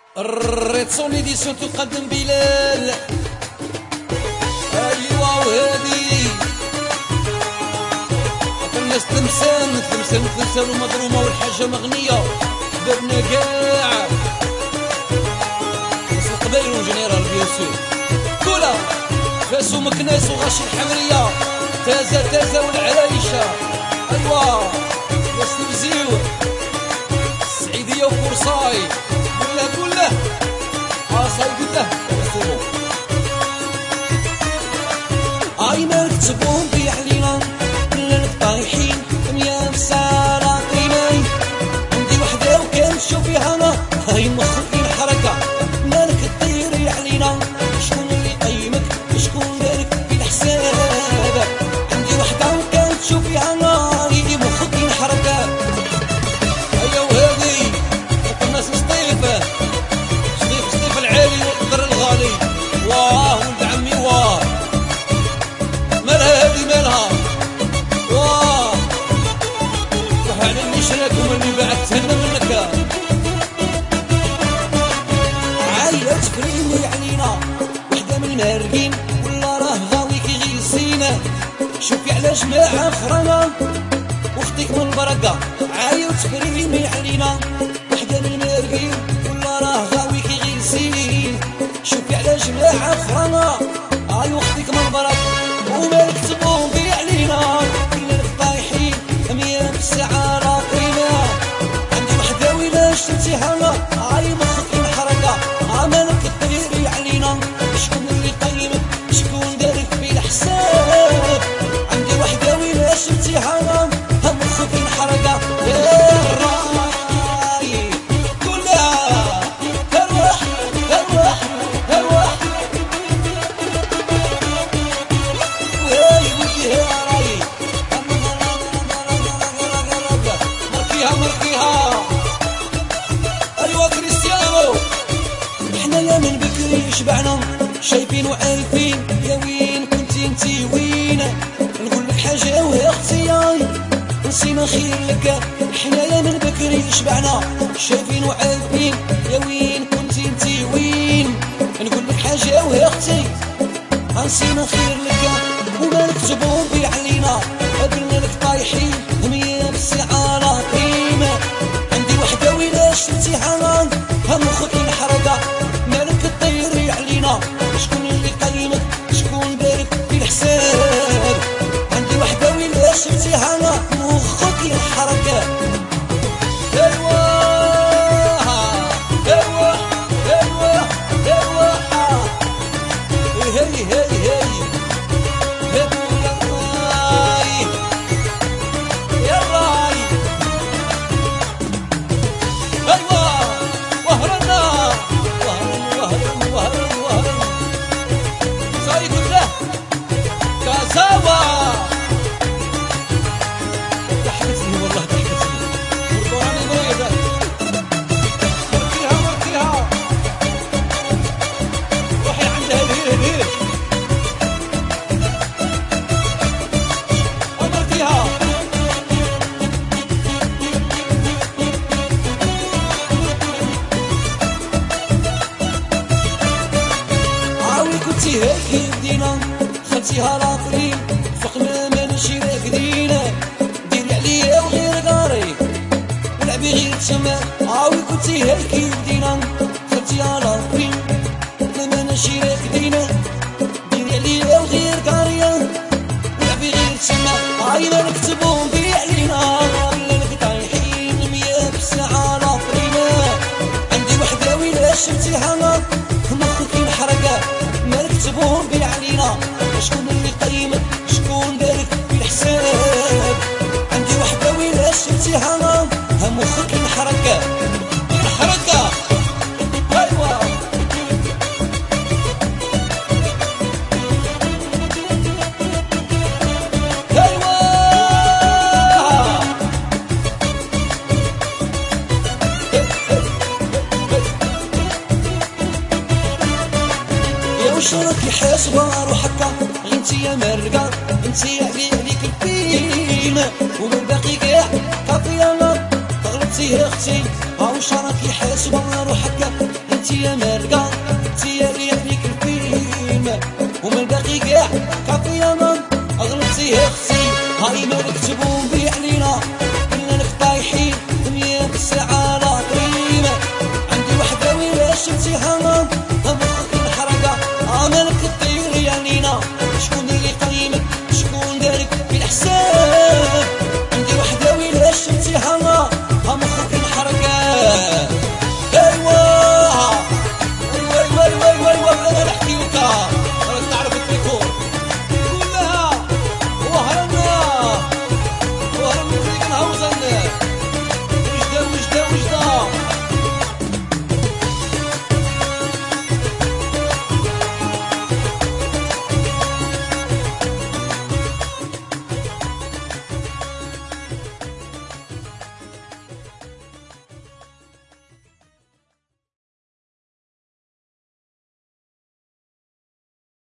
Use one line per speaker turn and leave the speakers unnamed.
الريتسون ايديسيون تقدم بلال. ايوا وهادي الناس تلمسان ومضرومه والحاجه مغنيه درنا كاع ناس القبائل والجنرال بيان سور كولا فاس ومكناس وغاشي الحمريه تازا والعرايشه. ايوا ناس تبزيو السعيديه وبورصاي كله صاي قلت له اي مالك تبون بيع علينا كلنا طايحين يا مسارة قيماي عندي وحدة وكان تشوفيها انا هاي مخي الحركة مالك تطيري علينا شكون اللي قيمك شكون دارك في الحساب عندي وحدة وكان تشوفيها انا هاي مخي الحركة. هيا وهذي الناس سطيفة سطيف العالي والقدر الغالي واه ولد عمي واه مالها هادي مالها واه روح على اللي شراكم اللي باعت تهنى منك عاية تفريمي علينا وحدة من المهرقين ولا راه غاوي كي غيسينا شوفي على جماعة فرانا واختك من البركة عاية تفريمي علينا وحدة من المهرقين ولا راه غاوي كي غيسين شوفي على جماعة فرانا هاي واختك من البركة ومالك تبون بيع علينا كلنا طايحين مية بالساعة راقينا عندي وحدة ويلا شتيها هاي مخك الحركة مالك تطيري علينا شكون اللي قيمك شكون دارك في الحساب عندي وحدة ويلا شتيها مخك الحركة يا الراي كلها تروح مركيها ايوا كريستيانو حنايا من بكري شبعنا شايفين وعارفين يا وين كنتي انتي وين نقول لك حاجه وهي اختي نسينا خير لك حنايا من بكري شبعنا شايفين وعارفين يا وين كنتي انتي وين نقول لك حاجه وهي اختي نسينا خير لك ومالك تبون بيع علينا قبلنا لك طايحين مية بالساعة لا قيمة عندي وحدة ويلا شتيها مخك الحركة مالك تطيري علينا شكون اللي قيمك شكون دارك في الحساب عندي وحدة ويلا شتيها مخك الحركة. ايوا هي هيك بدينا خدتيها لاطرين فقنا ما نمشي راكدينا ديري عليا وغير قاري ولعبي غير تما عاوي كنتي هيك بدينا خدتيها لاطرين فقنا ما نمشي راكدينا ديري عليا وغير قاري ولعبي غير تما عاي مالك تبون بيع علينا ولا لك طايحين مية بالساعة لاطرينا عندي وحدة ويلا شفتيها مخك الحركة مالك تبون بيع علينا شكون اللي قيمك شكون دارك في الحساب عندي وحدة ويلا شفتيها مخك الحركة ايوا واش راكي حاسبة روحك انتي يا مرقة انتي عليك الفيلم ومن باقي كاع كافية غلطتي يا اختي واش راكي حاسبة روحك انتي زبون